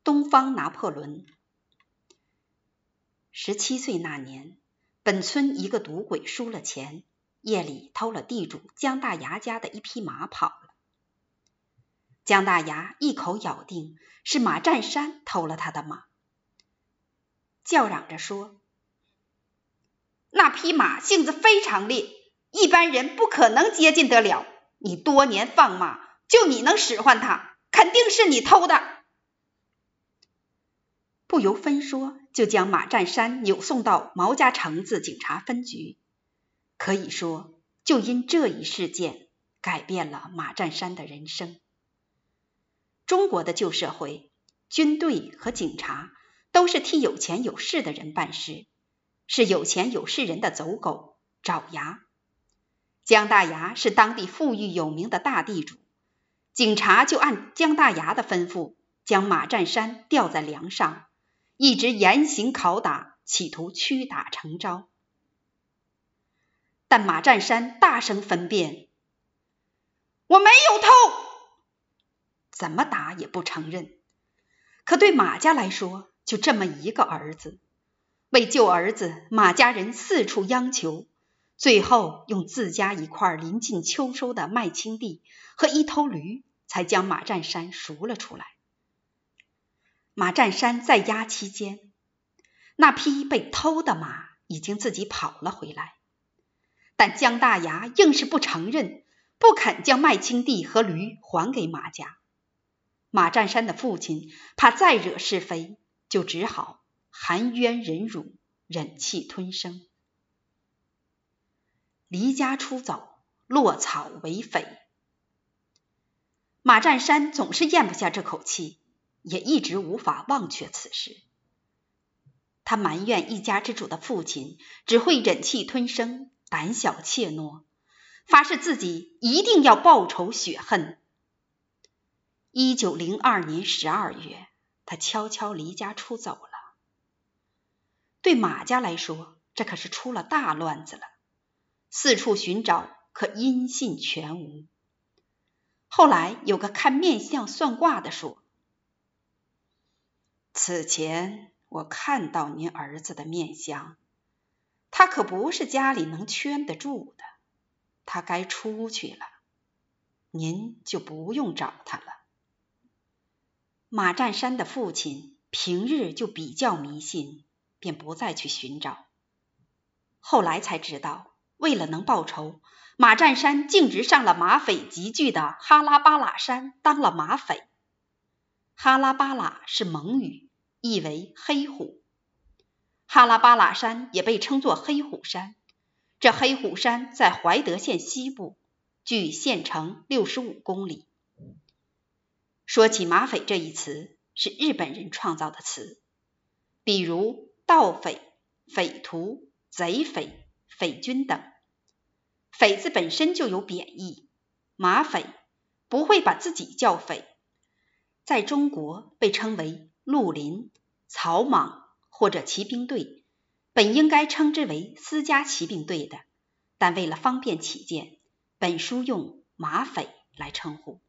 东方拿破仑。17岁那年，本村一个赌鬼输了钱，夜里偷了地主姜大牙家的一匹马跑了。姜大牙一口咬定是马占山偷了他的马，叫嚷着说：那匹马性子非常烈，一般人不可能接近得了，你多年放马，就你能使唤它，肯定是你偷的。不由分说，就将马占山扭送到毛家城子警察分局。可以说，就因这一事件，改变了马占山的人生。中国的旧社会，军队和警察都是替有钱有势的人办事，是有钱有势人的走狗、爪牙。姜大牙是当地富裕有名的大地主，警察就按姜大牙的吩咐，将马占山吊在梁上，一直严刑拷打，企图屈打成招。但马占山大声分辨：我没有偷！怎么打也不承认。可对马家来说，就这么一个儿子，为救儿子，马家人四处央求，最后用自家一块临近秋收的麦青地和一头驴，才将马占山赎了出来。马占山在押期间，那匹被偷的马已经自己跑了回来，但姜大牙硬是不承认，不肯将麦青地和驴还给马家。马占山的父亲怕再惹是非，就只好含冤忍辱，忍气吞声。离家出走，落草为匪。马占山总是咽不下这口气，也一直无法忘却此事。他埋怨一家之主的父亲只会忍气吞声，胆小怯懦，发誓自己一定要报仇雪恨。1902年12月，他悄悄离家出走了。对马家来说，这可是出了大乱子了，四处寻找，可音信全无。后来有个看面相算卦的说：此前我看到您儿子的面相，他可不是家里能圈得住的，他该出去了，您就不用找他了。马占山的父亲平日就比较迷信，便不再去寻找。后来才知道，为了能报仇，马占山径直上了马匪集聚的哈拉巴拉山当了马匪。哈拉巴拉是蒙语，意为黑虎。哈拉巴拉山也被称作黑虎山，这黑虎山在怀德县西部，距县城65公里。说起马匪这一词，是日本人创造的词，比如盗匪、匪徒、贼匪、匪军等。匪字本身就有贬义，马匪不会把自己叫匪，在中国被称为绿林、草莽或者骑兵队，本应该称之为私家骑兵队的，但为了方便起见，本书用马匪来称呼。